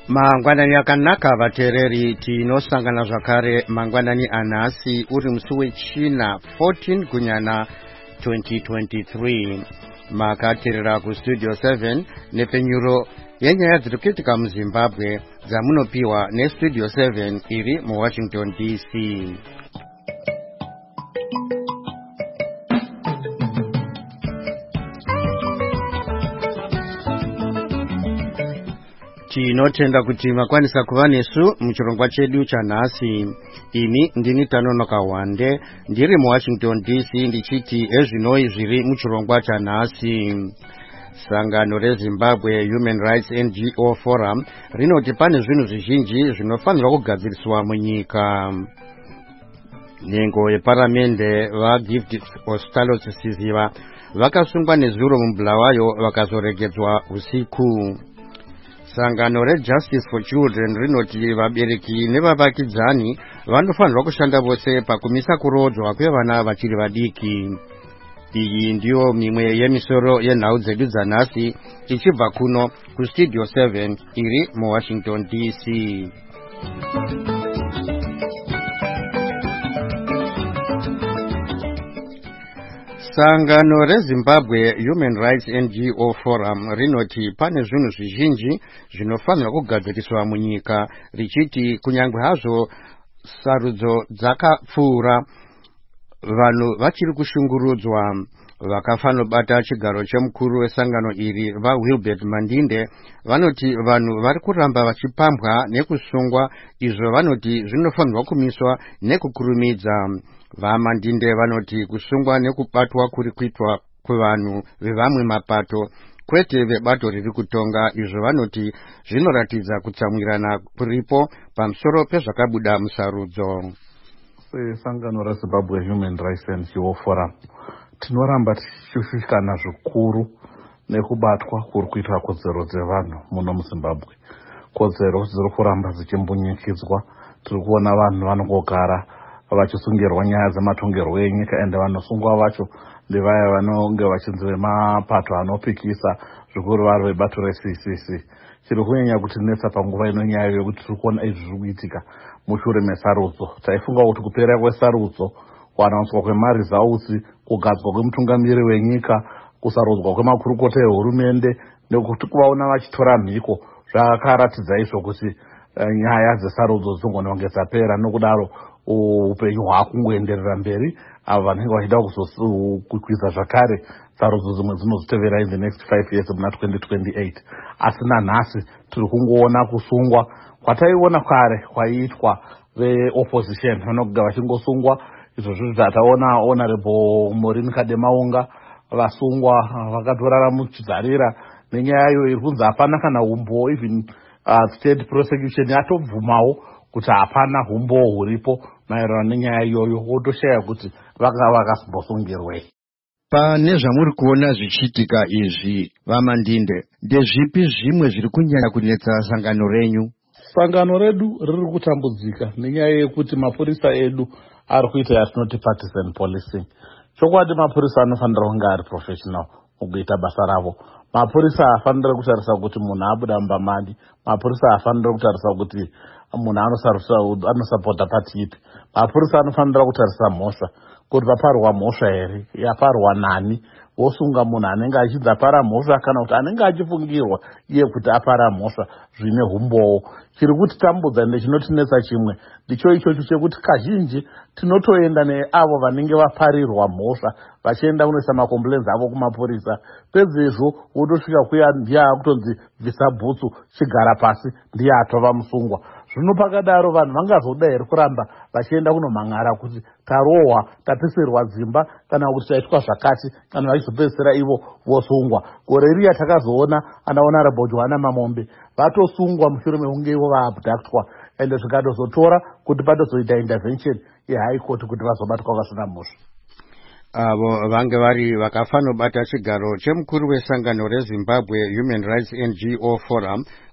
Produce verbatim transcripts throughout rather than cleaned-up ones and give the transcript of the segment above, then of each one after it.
Mangwanani akanaka vateereri tinosangana zvakare mangwanani anhasi uri musi wechina fourteen gunyana twenty twenty-three. Makateerera kustudio seven nepenyuro yenyaya dziri kuitika muZimbabwe dzamunopiwa nestudio seven iri muWashington D C. Tinotenda kuti makwanisa kuva nesu muchirongwa chedu chanhasi. Ini ndini Tanonoka Wande ndiri muWashington D C ndichiti ezvinoi zviri muchirongwa chanhasi. Sangano reZimbabwe Human Rights N G O Forum rinoti pane zvinhu zvizhinji zvinofanirwa kugadziriswa munyika. Nhengo yeparamende vaGift Ostalos Siziva vakasungwa nezuro muBulawayo vakazoregedzwa usiku. Sangano reJustice for Children rinoti vabereki nevavakidzani vanofanirwa kushanda vose pakumisa kurodzwa kwevana vachiri vadiki. Iyi ndiyo mimwe yemisoro yenhau dzedu dzanhasi tichibva kuno kustudio seven iri muWashington D C. Sangano reZimbabwe Human Rights N G O Forum rinoti pane zvinhu zvizhinji zvinofanirwa kugadziriswa munyika, richiti kunyangwe hazvo sarudzo dzakapfuura vanhu vachiri kushungurudzwa. Vakafanobata chigaro chemukuru wesangano iri vaWilbert Mandinde vanoti vanhu vari kuramba vachipambwa nekusungwa, izvo vanoti zvinofanirwa kumiswa nekukurumidza. VaMandinde vanoti kusungwa nekubatwa kuri kuitwa kuvanhu vevamwe mapato kwete vebato riri kutonga, izvo vanoti zvinoratidza kutsamwirana kuripo pamusoro pezvakabuda musarudzo. Sangano reZimbabwe Human Rights N G O Forum tinoramba tichishushikana zvikuru nekubatwa kuri kuitwa kodzero dzevanhu muno muZimbabwe. Kodzero dziri kuramba dzichimbunyikidzwa. Tiri kuona vanhu vanongogara vachisungirwa nyaya dzematongerwo enyika, ende vanosungwa vacho ndevaya vanonge vachinzi vemapato anopikisa, zvikuru vari vebato reC C C. Chiri kunyanya kutinetsa panguva ino nyaya yokuti tiri kuona izvi zviri kuitika mushure mesarudzo. Taifunga kuti kupera kwesarudzo, kuwaniswa kwemarizausi, kugadzwa kwemutungamiri wenyika, kusarudzwa kwemakurukota ehurumende nekuti kuvaona vachitora mhiko zvakaratidza izvo kuti uh, nyaya dzesarudzo dzingononge dzapera, nokudaro upenyu hwakungoenderera mberi. Ava vanenge vachida kuzokwiza zvakare sarudzo dzimwe dzinozotevera in the next five years muna twenty twenty-eight. Asi nanhasi tiri kungoona kusungwa kwataiona kare kwaiitwa veopposition vanogara vachingosungwa. Izvo zvizvi zvataona Honorable Maureen Kademaunga vasungwa vakatorara muchidzarira nenyayayo iri kunzi hapana kana umbo, even uh, state prosecution yatobvumawo kuti hapana umbo huripo maererano nenyaya iyoyo, wotoshaya kuti vanga vakasimbosungirwei. Pane zvamuri kuona zvichiitika izvi vaMandinde, ndezvipi zvimwe zviri kunyanya kunetsa sangano renyu? Sangano redu riri kutambudzika nenyaya yekuti mapurisa edu ari kuita yatinoti partisan policing. Chokwadi mapurisa anofanira kunge ari professional mukuita basa ravo. Mapurisa afanira kutarisa kuti munhu abuda mubamani. Mapurisa afanira kutarisa kuti munhu anosapota pati ipi. Mapurisa anofanira kutarisa mhosva, kuti paparwa mhosva here, yaparwa nani, vosunga munhu anenge achidza para mhosva kana kuti anenge achifungirwa iye kuti apara mhosva zvine humbowo. Chiri kuti tambudza ndechinotinetsa chimwe ndicho ichocho chekuti kazhinji tinotoenda neavo vanenge vaparirwa mhosva vachienda kunoisa makombulenzi avo kumapurisa. Pedzezvo wotosvika kuya ndiye akutonzi bvisa bhutsu, chigara pasi, ndiye atova musungwa. Zvino pakadaro vanhu vangazoda here kuramba vachienda kunomhan'ara kuti tarohwa, tapisirwa dzimba, kana kuti taitwa zvakati, kana vachizopedzisira ivo vosungwa. Gore riya takazoona ana Honorable Joanna Mamombe vatosungwa mushure mekunge ivo vaabductwa, ende zvikatozotora kuti patozoita intervention yeHigh Court kuti vazobatwa vasina mhosva. Avo vange vari vakafanobata chigaro chemukuru wesangano reZimbabwe Human Rights N G O Forum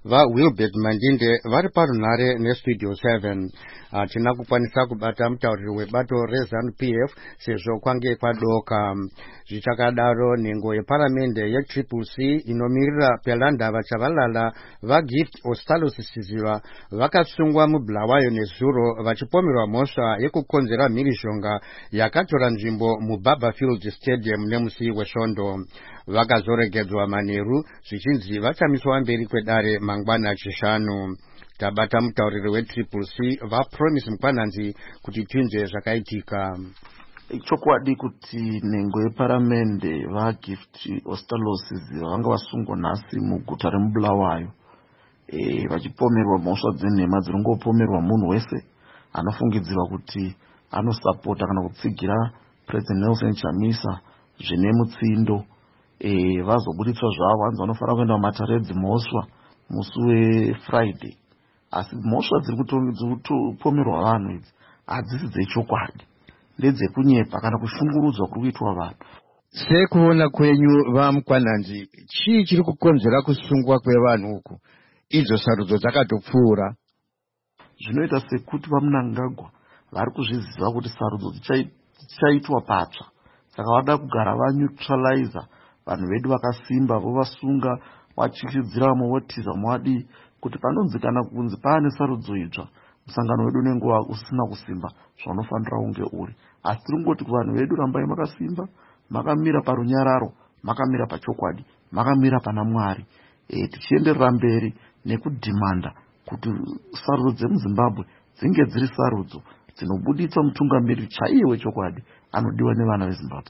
vaWilbert Mandinde vari parunhare nestudio seven. Hatina kukwanisa kubata mutauriri webato reZANU-P F sezvo kwange kwadoka. Zvichakadaro, nhengo yeparamende yetriple C inomirira pelandava chavalala vaGift Ostalos Siziva vakasungwa muBulawayo nezuro vachipomerwa mhosva yekukonzera mhirizhonga yakatora nzvimbo muBarberfield Stadium nemusi wesvondo. Vakazoregedzwa manheru zvichinzi vachamiswa mberi kwedare mangwana chishanu. Tabata mutauriri wetriple C vaPromise Mukwananzi kuti tinzwe zvakaitika. Chokwadi kuti nhengo yeparamende vaGift Ostalos vanga vasungwa nhasi muguta remuBulawayo e, vachipomerwa mhosva dzenhema dziringopomerwa munhu wese anofungidzirwa kuti anosapota kana kutsigira President Nelson Chamisa zvine mutsindo. E, vazobuditswa zvavo vanzi vanofanira kuenda kumatare dzimhosva musi weFriday, asi mhosva dziri kupomerwa vanhu idzi hadzisi dzechokwadi, ndedzekunyepa kana kushungurudzwa kuri kuitwa vanhu. Sekuona kwenyu vaMukwananzi, chii chiri kukonzera kusungwa kwevanhu uku? Idzo sarudzo dzakatopfuura. Zvinoita sekuti vaMnangagwa vari kuzviziva kuti sarudzo dzichaitwa patsva, saka vada kugara vaneutralizer vanhu vedu vakasimba, vovasunga vachichidzira vamwe votiza mwadi kuti panonzi kana kunzi paane sarudzo itsva musangano wedu unenge usina kusimba zvaunofanira kunge uri. Asi tiri kungoti kuvanhu vedu, rambai makasimba, makamira parunyararo, makamira pachokwadi, makamira pana Mwari. E, tichienderera mberi nekudhimanda kuti sarudzo dzemuZimbabwe dzinge dziri sarudzo dzinobuditsa mutungamiriri chaiye wechokwadi anodiwa nevana veZimbabwe.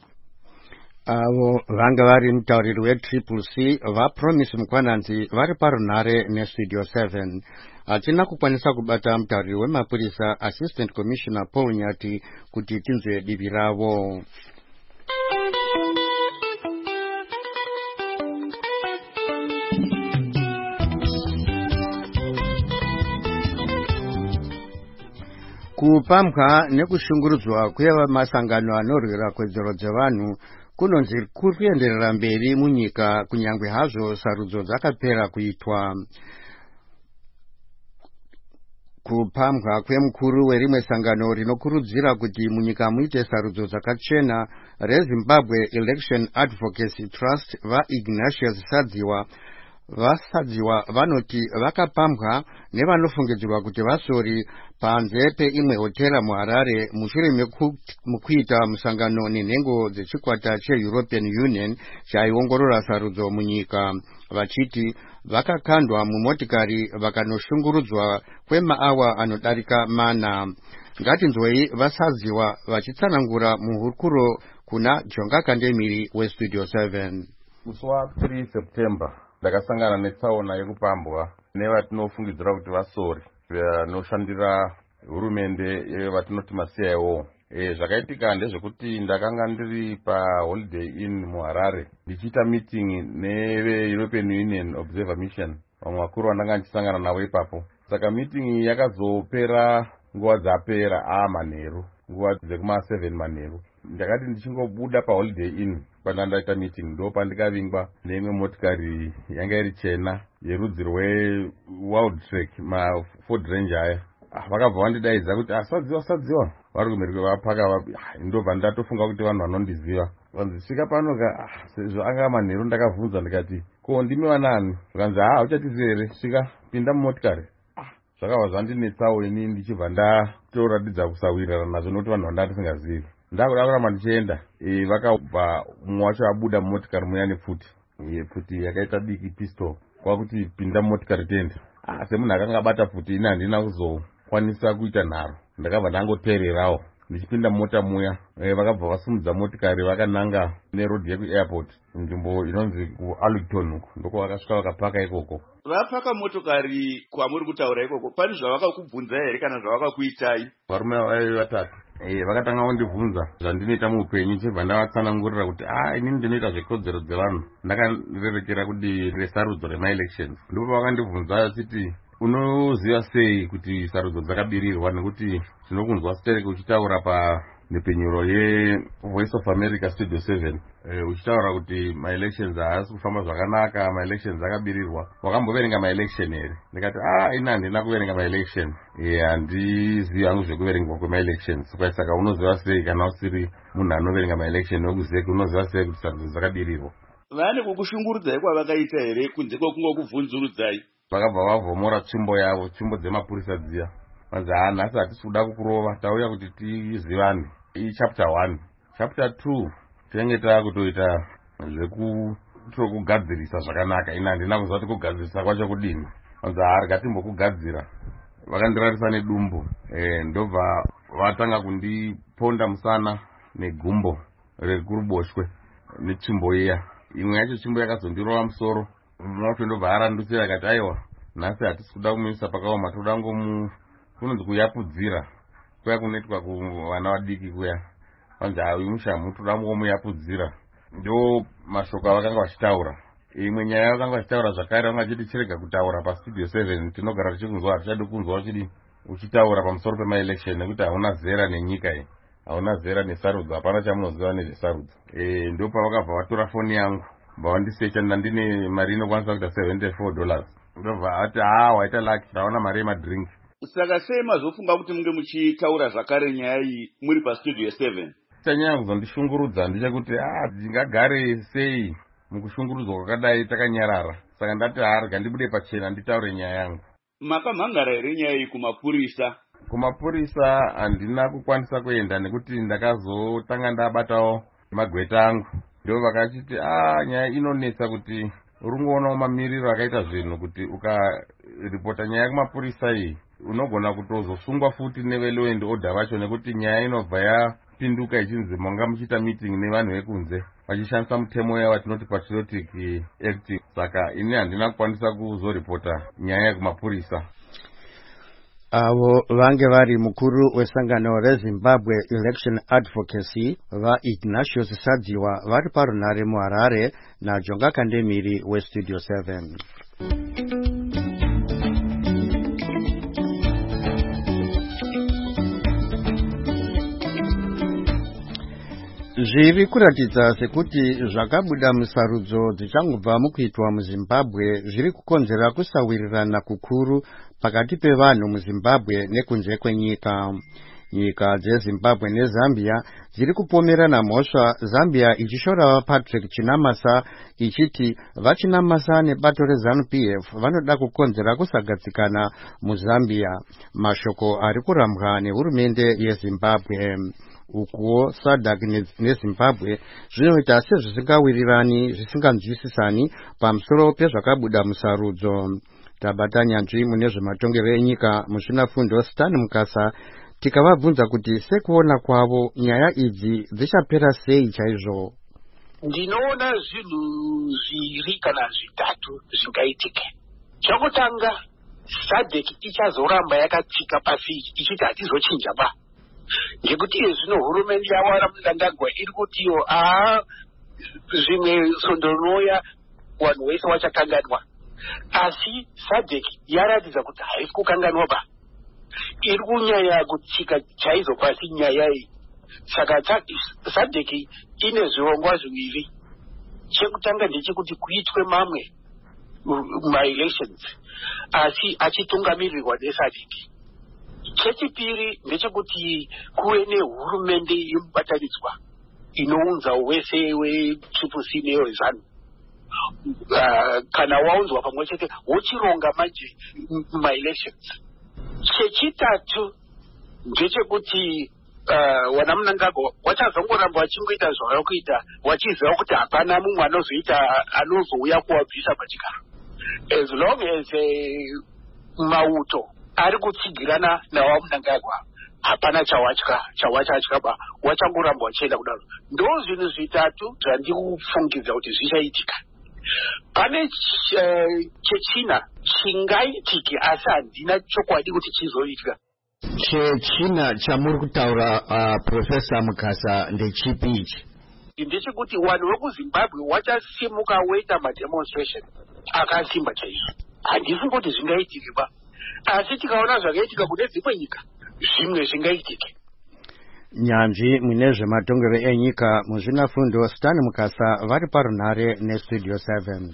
Avo vanga vari mutauriri wetriple C vaPromise Mukwananzi vari parunhare nestudio seven. Hatina kukwanisa kubata mutauriri wemapurisa Assistant Commissioner Paul Nyati kuti tinzwe divi ravo. Kupambwa nekushungurudzwa kwemasangano anorwira kodzero dzevanhu kunonzi kuri kuenderera mberi munyika kunyange hazvo sarudzo dzakapera kuitwa. Kupambwa kwemukuru werimwe sangano rinokurudzira kuti munyika muite sarudzo dzakachena reZimbabwe Election Advocacy Trust vaIgnatius Sadziwa vasadziwa vanoti vakapambwa nevanofungidzirwa kuti vasori panze peimwe hotera muHarare mushure mekuita musangano nenhengo dzechikwata cheEuropean Union chaiongorora sarudzo munyika, vachiti vakakandwa mumotikari vakanoshungurudzwa kwemaawa anodarika mana. Ngatinzwei vasadziwa vachitsanangura muhurukuro kuna Jonga Kandemiri westudio seven. Musi wa3 September ndakasangana netsaona yekupambwa nevatinofungidzira kuti vasori vanoshandira hurumende vatinoti ma C I O. E, zvakaitika ndezvekuti ndakanga ndiri paholiday inn muHarare ndichiita meeting neve-European Union Observer Mission, vamwe vakuru vandanga ndichisangana navo ipapo. Saka meeting yakazopera nguva dzapera a manheru, nguva dzekuma seven manheru. Ndakati ndichingobuda paholiday inn panda ndaita meeting ndo pandikavingwa neimwe motikari yanga iri chena yerudzi rweWild Track ma Ford Ranger aya. Vakabva vandidaidza kuti asadziwa sadziwa vari kumhiri kwevapaka. Ndobva ndatofunga kuti vanhu vanondiziva. Vanzi svika pano ka sezvo anga manheru ndakavhunza ndikati ko ndimi vanani? Vakanzi ha uchatizi here, svika pinda mumotikari. Zvakabva zvandinetsawo ini ndichibva ndatoratidza kusawirirana nazvo nokuti vanhu vanda tisingazivi. Ndakuda kuramba ndichienda, e, vakabva mumwe wacho abuda mumotikari muya nepfuti e, pfuti yakaita diki pistol kwakuti pinda mumotikari tende. Ah, semunhu akanga abata pfuti ini handina kuzokwanisa kuita nharo, ndakabva ndangoteererawo ndichipinda mota muya. E, vakabva vasumudza motikari vakananga neroad yekuairport, nzvimbo inonzi kuArlington uko ndoko vakasvika vakapaka ikoko. Vapaka motokari kwamuri kutaura ikoko, pane zvavakakubvunza here kana zvavakakuitai? Varume vaive vatatu. E, vakatanga kundibvunza zvandinoita muupenyu, ndichibva ndavatsanangurira kuti ah, inini ndinoita zvekodzero dzevanhu, ndakarerekera kuti resarudzo rema-elections. Ndipo vakandibvunza vachiti unoziva sei kuti sarudzo dzakabirirwa? Nekuti tinokunzwa Stereki uchitaura pa nepenyuro yeVoice of America Studio seven uh, uchitaura kuti ma-elections haasi kufamba zvakanaka, ma-elections akabirirwa. Wakamboverenga ma-election here? Ndikati ah ina handina kuverenga ma-election. Handizivi hangu zvekuverengwa kwema-elections. Saka unoziva sei kana usiri munhu anoverenga ma-election wekuzeki, unoziva sei kuti sarudzo dzakabirirwa? Vane kukushungurudzai kwavakaita here kunze kwekungokubvunzurudzai? Vakabva vavhomora tsvimbo yavo, tsvimbo dzemapurisa dziya. Vanzi ah nhasi hatisi kuda kukurova, tauya kuti tizivane. Iyi chapter one. Chapter two tinenge taakutoita zvekutokugadzirisa zvakanaka. Ina handina kuziva kuti kugadzirisa kwacho kudini. Vanzi ah rikatimbokugadzira. Vakandirarisa nedumbu. Eh ndobva vatanga kundiponda musana negumbo rekuruboshwe netsvimbo iya. Imwe yacho tsvimbo yakazondirova musoro. Mwacho ndobva arandutsira akati aiwa nhasi hatisi kuda kumuisa pakaoma, toda ngomu kunonzi kuyapudzira kuya kunoitwa kuvana vadiki kuya. Vanzi uyu mushamu toda ngomuyapudzira. Ndo mashoko avakanga vachitaura. Imwe nyaya vakanga vachitaura zvakare, vanga vachiti chirega kutaura pastudio seven tinogara tichikunzwa, hatichadi kunzwa uchidi uchitaura pamusoro pema-election nekuti hauna zera nenyika iyi, hauna zera nesarudzo, hapana chamunoziva nezvesarudzo. E, ndo pavakabva vatora foni yangu vawandisecha ndine mari inokwanisa kuita seventy-four dollars. Ndobva ati ah waita lucky, ndaona mari yemadrink. Saka sei mazofunga kuti munge muchitaura zvakare nyaya iyi muri pastudio seven? Chanyaya kuzondishungurudza ndechekuti ah ndingagare sei mukushungurudzwa kwakadai takanyarara. Saka ndati harga ndibude pachena nditaure nyaya yangu. Makamhangara here nyaya iyi kumapurisa? Kumapurisa handina kukwanisa kuenda nekuti ndakazotanga ndabatawo magweta angu. Ndo vakachiti ah nyaya inonetsa kuti urungoonawo mamiriro akaita zvinhu kuti ukaripota nyaya kumapurisa iyi unogona kutozosungwa futi neve-law and order vacho, nekuti nyaya inobva yapinduka ichinzi manga muchiita meeting nevanhu vekunze vachishandisa mutemo yawatinoti patriotic act. Saka ini handina kukwanisa kuzoripota nyaya yekumapurisa. Avo vange vari mukuru wesangano reZimbabwe Election Advocacy vaIgnatius Sadziwa vari parunhare muHarare naJonga Kandemiri weStudio seven. Zviri kuratidza sekuti zvakabuda musarudzo dzichangobva mukuitwa muZimbabwe zviri kukonzera kusawirirana kukuru pakati pevanhu muZimbabwe nekunze kwenyika. Nyika dzeZimbabwe neZambia dziri kupomerana mhosva, Zambia ichishora Patrick Chinamasa ichiti vaChinamasa nebato reZANU P F vanoda kukonzera kusagadzikana muZambia, mashoko ari kurambwa nehurumende yeZimbabwe. Ukuwo SADC neZimbabwe zvinoita sezvisingawirirani zvisinganzwisisani pamusoro pezvakabuda musarudzo. Tabata nyanzvi mune zvematongero enyika muzvinafundo Stan Mukasa tikavabvunza kuti sekuona kwavo nyaya idzi dzichapera sei chaizvo. Ndinoona zvinhu zviri kana zvitatu zvingaitika. Chokutanga, SADC ichazoramba yakatsika pasi ichiti hatizochinja ba. Ngekuti zvino hurumende yawara Mnangagwa iri kutiyo ah zvimwe sondoroya wanhu wese wachakanganwa. Asi SADC yaratidza kuti haisi kukanganwa ba. Iri kunyanya kutsika chaizo pasi nyaya iyi. Saka SADC ine zvirongwa zviviri. Chekutanga ndechekuti kuitwe mamwe ma-elections asi achitungamirirwa neSADC. Chechipiri ndechekuti kuve nehurumende yemubatanidzwa inounza wese wetriple C neweZANU. Uh, kana waunzwa pamwe chete wochironga manje ma-elections. Chechitatu ndechekuti uh, wana Mnangagwa wachazongoramba wachingoita zvava kuita wachiziva kuti hapana mumwe anozoita anozouya kuwabvisa pachigaro. As long as uh, mauto ari kutsigirana nawa Mnangagwa hapana chawatya chawachatya ba, wachangoramba wachienda kudaro. Ndo zvinhu zvitatu zvandikufungidza kuti zvichaitika. Pane uh, chechina chingaitike asi handina chokwadi kuti chizoitika. Chechina chamuri kutaura uh, Professor Mukasa ndechipi ichi? Ndechekuti vanhu vekuZimbabwe wachasimuka woita mademonstration akasimba chaizvo. Handifungi kuti zvingaitike ba. asi tikaona zvakaitika kune dzimwe nyika zvimwe zvingaitike. Nyanzvi mune zvematongero enyika muzvinafundo Stan Mukasa vari parunhare nestudio seven.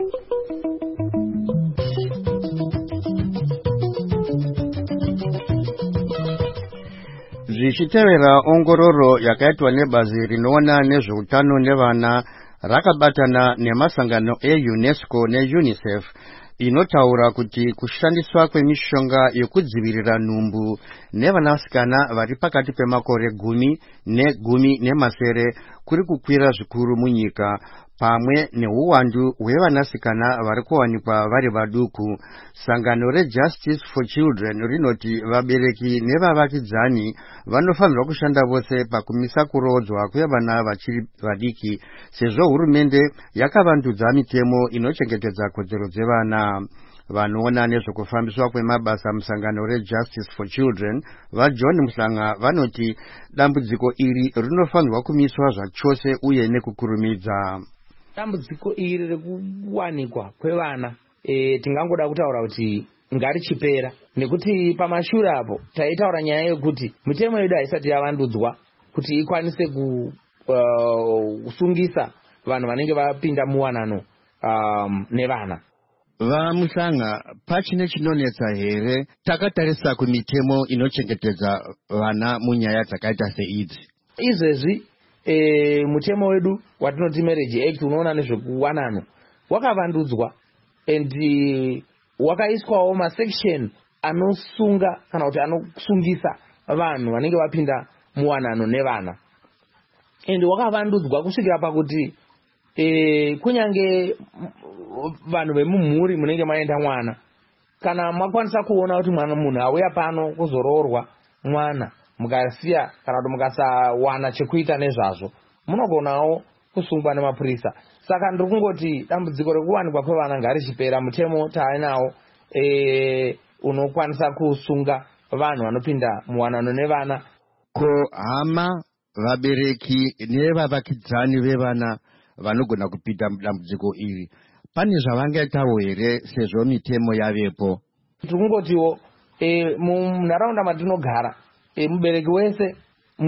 Zvichitevera ongororo yakaitwa nebazi rinoona nezveutano nevana rakabatana nemasangano eUNESCO neUNICEF inotaura kuti kushandiswa kwemishonga yokudzivirira nhumbu nevanasikana vari pakati pemakore gumi negumi nemasere kuri kukwira zvikuru munyika, pamwe neuwandu hwevanasikana vari kuwanikwa vari vaduku. Sangano reJustice for Children rinoti vabereki nevavakidzani vanofanirwa kushanda vose pakumisa kurodzwa kwevana vachiri vadiki, sezvo hurumende yakavandudza mitemo inochengetedza kodzero dzevana. Vanoona nezvekufambiswa kwemabasa musangano reJustice for Children vaJohn Muhlanga vanoti dambudziko iri rinofanirwa kumiswa zvachose uye nekukurumidza. Dambudziko iri rekuwanikwa kwevana e, tingangoda kutaura kuti ngarichipera, nekuti pamashure apo taitaura nyaya yekuti mitemo yedu haisati yavandudzwa kuti ikwanise kusungisa uh, vanhu vanenge vapinda muwanano um, nevana. Vamuhlanga, pachine chinonetsa here takatarisa kumitemo inochengetedza vana munyaya dzakaita seidzi? Izvezvi e, mutemo wedu watinoti Marriage Act unoona nezvekuwanano wakavandudzwa and wakaiswawo masection anosunga kana kuti anosungisa vanhu vanenge vapinda muwanano nevana, and wakavandudzwa kusvikira pakuti e, kunyange vanhu vemumhuri munenge maenda mwana, kana makwanisa kuona kuti mwana munhu auya pano kuzoroorwa mwana mukasiya kana kuti mukasawana chekuita nezvazvo, munogonawo kusungwa nemapurisa. Saka ndiri kungoti dambudziko rekuwanikwa kwevana ngarichipera. Mutemo tainawo e, unokwanisa kusunga vanhu vanopinda muwanano nevana. Ko hama, vabereki nevavakidzani vevana vanogona kupinda mudambudziko iri, pane zvavangaitawo here sezvo mitemo yavepo? Tiri kungotiwo e, munharaunda matinogara e, mubereki wese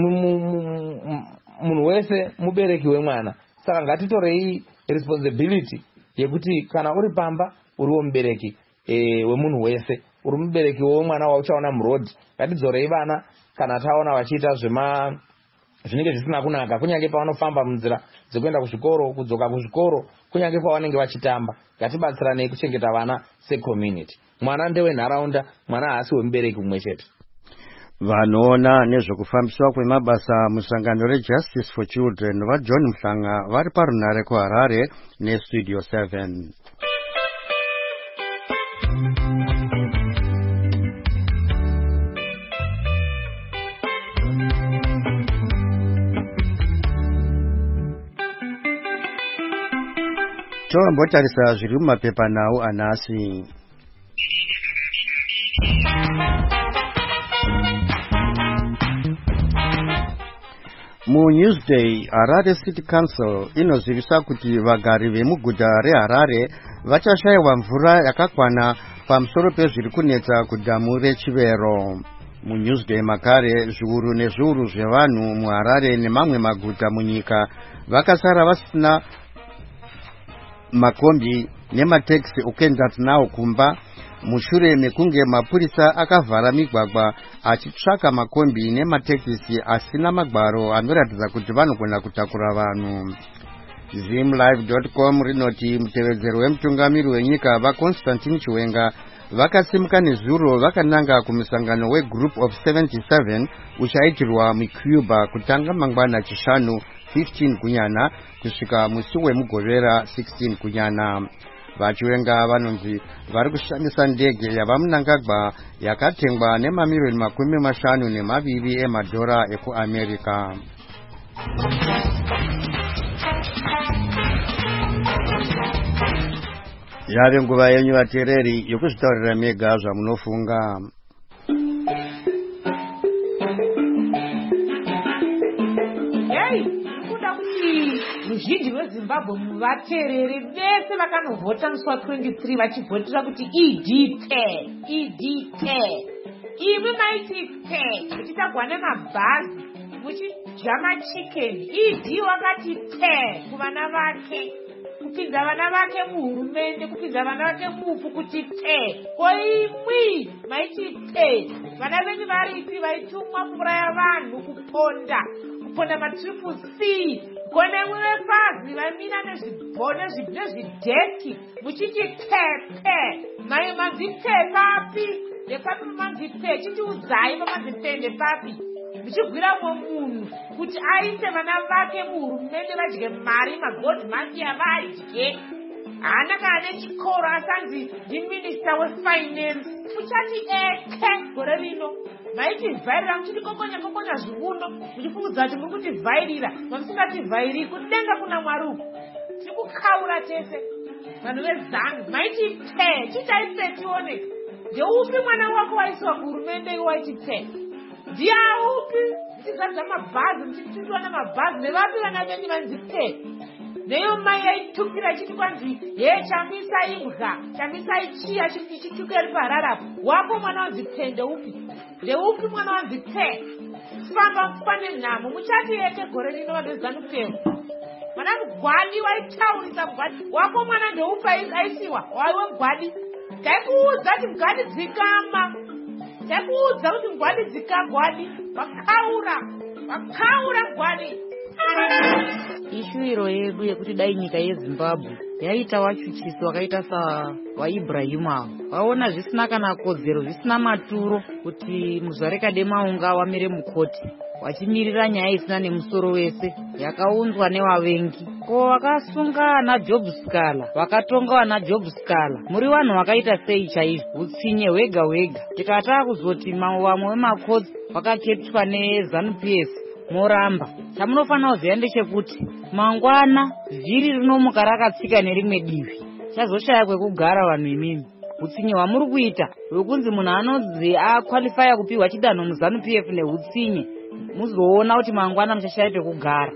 munhu wese mubereki wemwana. Saka ngatitorei responsibility yekuti kana uri pamba uriwo mubereki e, wemunhu wese, uri mubereki wemwana wauchaona murodhi. Ngatidzorei vana kana taona vachiita zvema zvinenge zvisina kunaka, kunyange pavanofamba munzira dzekuenda kuzvikoro, kudzoka kuzvikoro, kunyange pavanenge vachitamba. Ngatibatsiranei kuchengeta vana secommunity. Mwana ndewenharaunda, mwana haasi wemubereki mumwe chete. Vanoona nezvekufambiswa kwemabasa musangano reJustice for Children vaJohn Muhlanga vari parunhare kuHarare nestudio seven. Tombotarisa zviri mumapepa nawo anasi. Mu Newsday, Harare City Council inozivisa kuti vagari vemuguta reHarare vachashayiwa mvura yakakwana pamusoro pezviri kunetsa kudhamu reChivero. Mu Newsday makare, zviuru nezviuru zvevanhu muHarare nemamwe maguta munyika vakasara vasina makombi nemateksi okuenda nawo kumba mushure mekunge mapurisa akavhara migwagwa achitsvaka makombi nematekisi asina magwaro anoratidza kuti vanogona kutakura vanhu. Zimlive dot com rinoti mutevedzeri wemutungamiri wenyika vaConstantine Chiwenga vakasimuka nezuro vakananga kumusangano weGroup of seventy-seven uchaitirwa muCuba kutanga mangwana chishanu fifteen kunyana kusvika musi wemugovera sixteen kunyana. Vachiwenga vanonzi vari kushandisa ndege yavamunangagwa yakatengwa nemamiliyoni makumi mashanu nemaviri emadhora ekuAmerica. Yave nguva yenyu vateereri yokuzvitaurira mega zvamunofunga. Hey, kuda kuti kuti ruzhinji rwezimbabwe muvateereri vese vakanovhota musi wa23 vachivhotera kuti idite idite. Imi maiti te muchitagwa nemabhazi muchidya machikeni. Idi wakati te kuvana vake, kupinza vana vake muhurumende, kupinza vana vake mufu kuti te. Koimwi maiti te vana venyu varipi vaitumwa kuuraya vanhu, kuponda kuponda matriple C. Kone mwe fazi vaimira nezvibhone nezvidheki muchiti te te. Mai manzi te papi nepapi manzi te chitiudzai pamanzi te nepapi. Muchigwira mwe munhu kuti aise vana vake muhurumende vadye mari magod mafia vadye. Hana kana chikoro asanzi ndiminista wefinance. Muchati eke gore rino maiti vhairira muchiti kokonya kokonya zviuno muchifungudza kuti muri kuti vhairira mamusingati vhairi kudenga kuna mwari uku. Tiri kukaura tese vanhu vezanu maiti te chitaise tione. Ndeupi mwana wako waiswa kuhurumende iwaiti te? Ndiaupi? Muchizadza mabhazi muchitindwa namabhazi nevapi vana venyu vanzi te? Neyo mai yaitukira chiti kwanzi ye chamisai mbwa chamisai chiya chiti chitukeri pararapo. Wapo mwana wanzi te ndeupi? Ndeupi mwana wanzi te? Famba pane nhamo muchati yeke gore rino vanozanu te. Mwana gwadi waitaurisa gwadi. Wapo mwana ndeupi aisiwa? Waiwe gwadi. Taikuudza kuti gwadi dzikama. Taikuudza kuti gwadi dzikagwadi. Vakaura. Vakaura gwadi. Ishuiro yedu yekuti dai nyika yeZimbabwe yaita vachuchisi vakaita savaIbrahima vaona zvisina kana kodzero zvisina maturo kuti Muzvarekademaunga wamire mukoti vachimirira nyaya isina nemusoro wese yakaunzwa nevavengi. Ko vakasunga ana Job Scala vakatonga ana Job Scala muri vanhu vakaita sei chaizvo? Utsinye hwega hwega. Tikataa kuzoti vamwe vemakotsi vakaketwa neZANU-P F moramba. Chamunofanira kuziva ndechekuti mangwana vhiri rinomuka rakatsika nerimwe divi chazoshaya kwekugara vanhu imimi. Utsinye hwamuri kuita hwekunzi munhu anonzi akwalifaya kupiwa chidanho muZANU-P F neutsinye muzoona kuti mangwana muchashaya pekugara.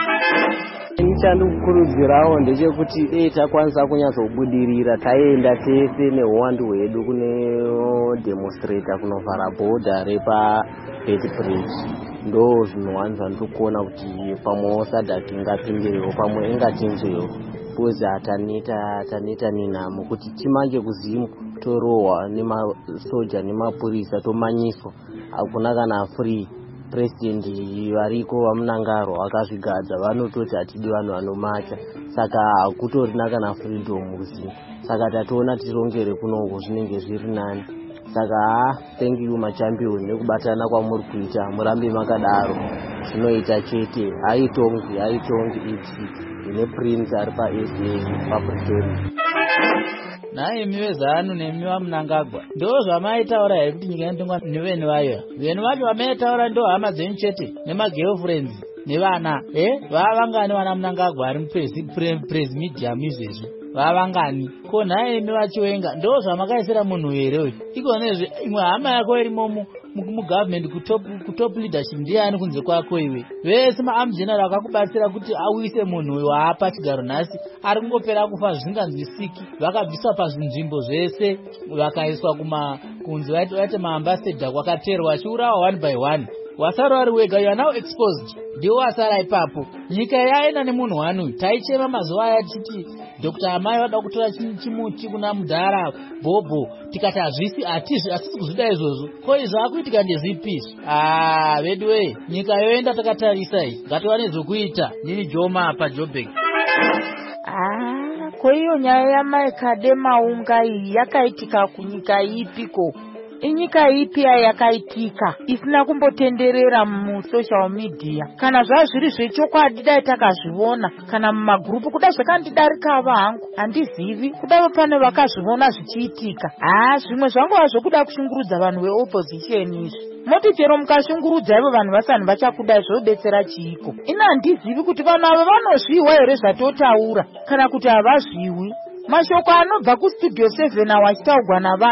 Nichandikukurudzirawo ndechekuti dei takwanisa kunyatsobudirira taenda tese neuwandu hwedu kune demonstrator kunovhara bhodha repa Beitbridge. Ndo zvinowanza ndikuona kuti pamwe Sadati ingapindirewo pamwe ingatinzwewo kuzi ataneta taneta nenhamo kuti timanje kuzimu torohwa nemasoja nemapurisa tomanyiswa hakuna kana free president variko vamunangaro akazvigadza vanototi hatidi vanhu vanomacha saka hakutorina kana freedom kuzimu saka tatoona tirongere kunoko zvinenge zviri nani. Saka ha thank you machampion nekubatana kwamuri kuita murambe makadaro zvinoita chete haitongi haitongi iti ine prince ari paS A paPretoria. Naimi vezanu nemi vamunangagwa ndo zvamaitaura here kuti nyika inotongwa nevenhu vayo? Venhu vacho vamaitaura ndo hama dzenyu chete nemagirlfriends nevana eh vavangani vana munangagwa ari mupresi medium izvezvi vavangani? Ko naimi vachiwenga ndo zvamakaisira munhu here uyu? Ikonezve imwe hama yako irimo mugovernment kutop kutop leadership ndiani kunze kwako iwe? Vese maamjenera vakakubatsira kuti awise munhu waapa chigaro nhasi ari kungopera kufa zvisinganzwisiki vakabviswa pazvinzvimbo zvese vakaiswa kuma kunzi vaite maambassador kwakaterwa achiurawa one by one. Wasara wari wega, you are now exposed. Ndiwo wasara ipapo. Nyika yaenda nemunhu wanu. Taichema mazuva aya chiti Doctor Amai wada kutora chimuti kuna mudhara Bobo. Tikati hazvisi atizvi asisi kuzvida izvozvo. Ko izvo akuitika ndezvipi? Ah, vedu we. Nyika yoenda takatarisa iyi. Ngatiwane zvokuita. Nini Joma apa Joburg. Ah, ko iyo nyaya yaMarekademaunga iyi yakaitika kunyika ipiko? Inyika ipi yakaitika isina kumbotenderera musocial media? Kana zvazviri zvechokwadi dai takazviona kana mumagrupu kuda zvakandidarika vangu handizivi kuda pane vakazviona zvichiitika. Ah, zvimwe zvangova zvokuda kushungurudza vanhu veopposition izvi. Moti chero mukashungurudza ivo vanhu vasani vachakudai zvodetsera chiiko? Ina handizivi kuti vanhu ava vanozviwa here zvatotaura kana kuti havazviwi. Mashoko anobva kustudio seven awachitaugwa navanhu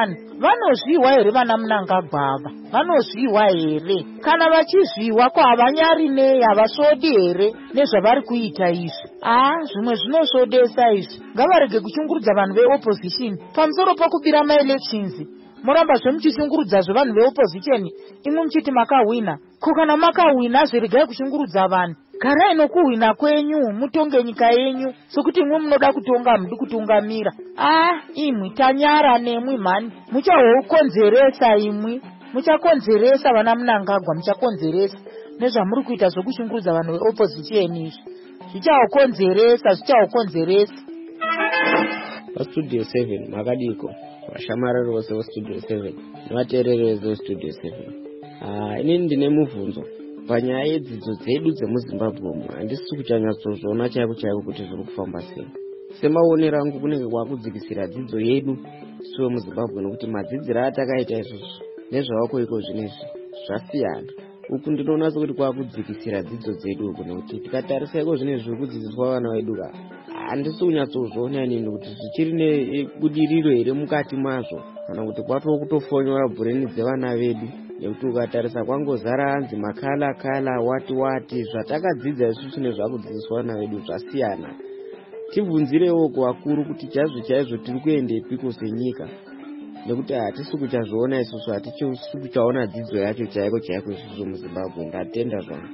vanozviwa here vana Mnangagwava? Vanozviwa here? Kana vachizviwa ko havanyari nei, havasvodi here nezvavari kuita izvi? Ah, zvimwe zvinosvodesa izvi. Ngavarege kushungurudza vanhu veopposition pamusoro pokubira maelections. Moramba zvemuchishungurudza zvevanhu veopposition, imwe muchiti makahwina. Ko kana makahwina zviregai kushungurudza vanhu. Garai nokuhwina kwenyu, mutonge nyika yenyu, sokuti imwe munoda kutonga mudi kutungamira. Ah, imwe tanyara nemwe mhani, muchahoukonzeresa imwe, muchakonzeresa vana Mnangagwa, muchakonzeresa nezvamuri kuita zvokushungurudza vanhu veopposition izvi. Zvichaukonzeresa, zvichaukonzeresa. Studio seven makadiko vashamarari vose vestudio seven nevateereri vese vestudio seven. Ah, inini ndine mubvunzo panyaya yedzidzo dzedu dzemuZimbabwe umu. Handisi kuchanyatsozviona chaiko chaiko kuti zviri kufamba sei. Semaonero angu kunenge kwakudzikisira dzidzo yedu suwe muZimbabwe, nokuti madzidziro atakaita isusu nezvavako iko zvinezvi zvasiyana. Uku ndinoona sekuti kwakudzikisira dzidzo dzedu uku, nokuti tikatarisa iko zvinezvi zviri kudzidziswa vana vedu ka handisi kunyatsozviona inini kuti zvichiri nebudiriro here mukati mazvo, kana kuti kwatova kutofonyora bhureni dzevana vedu. Nekuti ukatarisa kwangozara hanzi makala kala wati wati zvatakadzidza isusu nezvakudzidziswa vana vedu zvasiyana. Tibvunzirewo kuvakuru kuti chaizvo chaizvo tiri kuendepiko senyika, nekuti hatisi kuchazviona isusu, hatisi kuchaona dzidzo yacho chaiko chaiko isusu muZimbabwe. Ndatenda zvangu.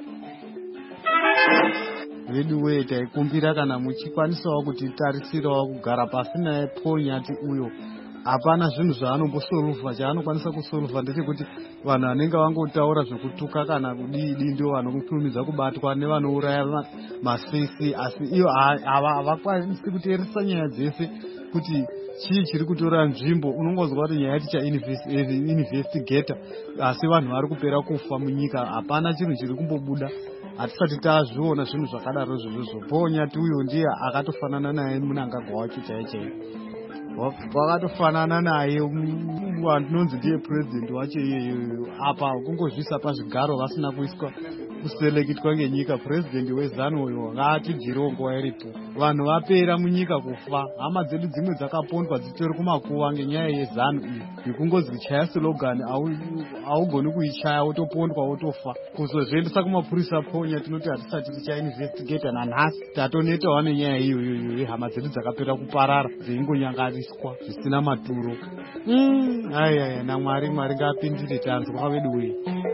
Vedu we taikumbira kana muchikwanisawo kuti tarisirawo kugara pasi naye Ponyati uyo. Hapana zvinhu zvaanombosoluva. Chaanokwanisa kusoluva ndechekuti vanhu vanenge vangotaura zvokutuka kana kudii ndio vanokurumidza kubatwa nevanouraya masisi, asi iyo havakwanisi kuteeresa nyaya dzese kuti chii chiri kutora nzvimbo. Unongozwa kuti nyaya yacho chainvestigata, asi vanhu vari kupera kufa munyika. Hapana chinhu chiri kumbobuda. Hatisati tazviona zvinhu zvakadaro zvizvo. Ponyati uyo ndiye akatofanana naye Mnangagwa wacho chaichai. Wakatofanana naye wanonzi ndiye president wacho iyeyo. Apa kungozvisa pazvigaro vasina kuiswa kuselekitwa ngenyika. President wezanu uyo ngaatidzirewo nguva iripo. Vanhu vapera munyika kufa. Hama dzedu dzimwe dzakapondwa dzitori kumakuva ngenyaya yezanu iyi. Yekungozi chaya slogan haugoni kuichaya wotopondwa wotofa. Kuzozviendesa kumapurisa Ponya tinoti hatisati tichainvestigata nanhasi. Tatonetawo nenyaya iyoyo. Hama dzedu dzakapera kuparara dzeingonyangariswa zvisina maturo. Mm, ayaya naMwari Mwari ngaapindire tanzwa wedu we.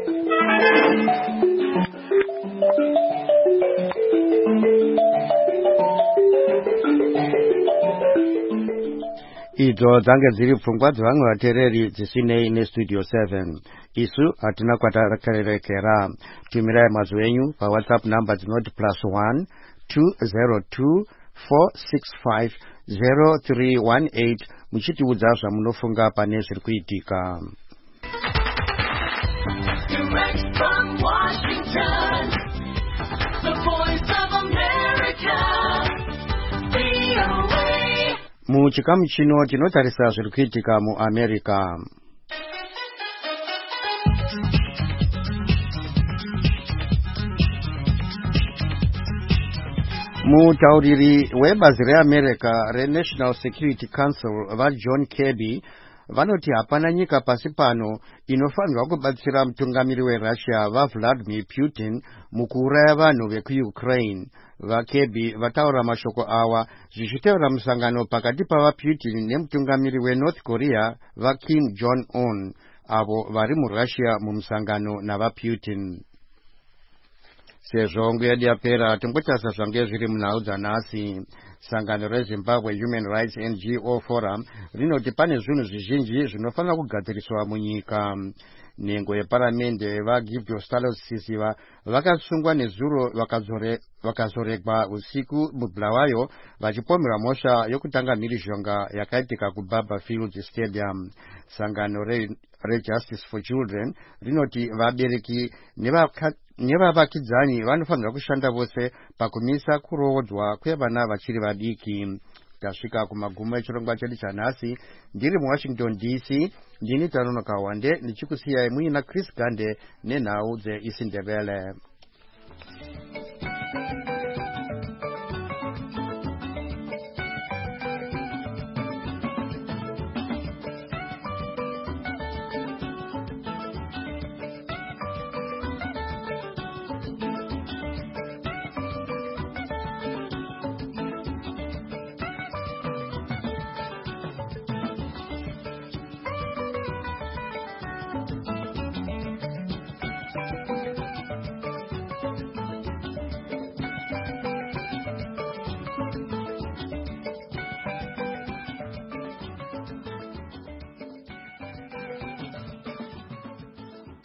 Idzo dzange dziri pfungwa dzevamwe vateereri dzisinei nestudio seven. Isu hatina kwatakarerekera. Tumirai mazwi enyu paWhatsApp number dzinoti plus one two zero two four six five zero three one eight muchitiudza zvamunofunga pane zviri kuitika. Direct from Washington, the voice of America, V O A. Muchikamu chino tinotarisa zviri kuitika muAmerica. Mutauriri webazi reAmerica reNational Security Council vaJohn Kirby vanoti hapana nyika pasi pano inofanirwa kubatsira mutungamiri weRussia vaVladimir Putin mukuuraya vanhu vekuUkraine. VaKirby vataura mashoko awa zvichiteura musangano pakati pavaPutin nemutungamiri weNorth Korea vaKim Jong-un, avo vari muRussia mumusangano navaPutin. Sezvo nguva yedu yapera tombotarisa zvange zviri munhau dzanhasi. Sangano reZimbabwe Human Rights N G O Forum rinoti pane zvinhu zvizhinji zvinofanira kugadziriswa munyika. Nhengo yeparamende vaGideon Stalosi vakasungwa nezuro vakazoregwa usiku muBulawayo vachipomerwa mhosva yokutanga mhirizhonga yakaitika kuBaba Fields Stadium. Sangano reJustice for Children rinoti vabereki nevavakidzani vanofanirwa kushanda vose pakumisa kurodzwa kwevana vachiri vadiki. Tasvika kumagumo echirongwa chedu chanhasi. Ndiri muWashington D C, ndini Tanonoka Wande ndichikusiyai muina Chris Gande nenhau dzeIsindebele.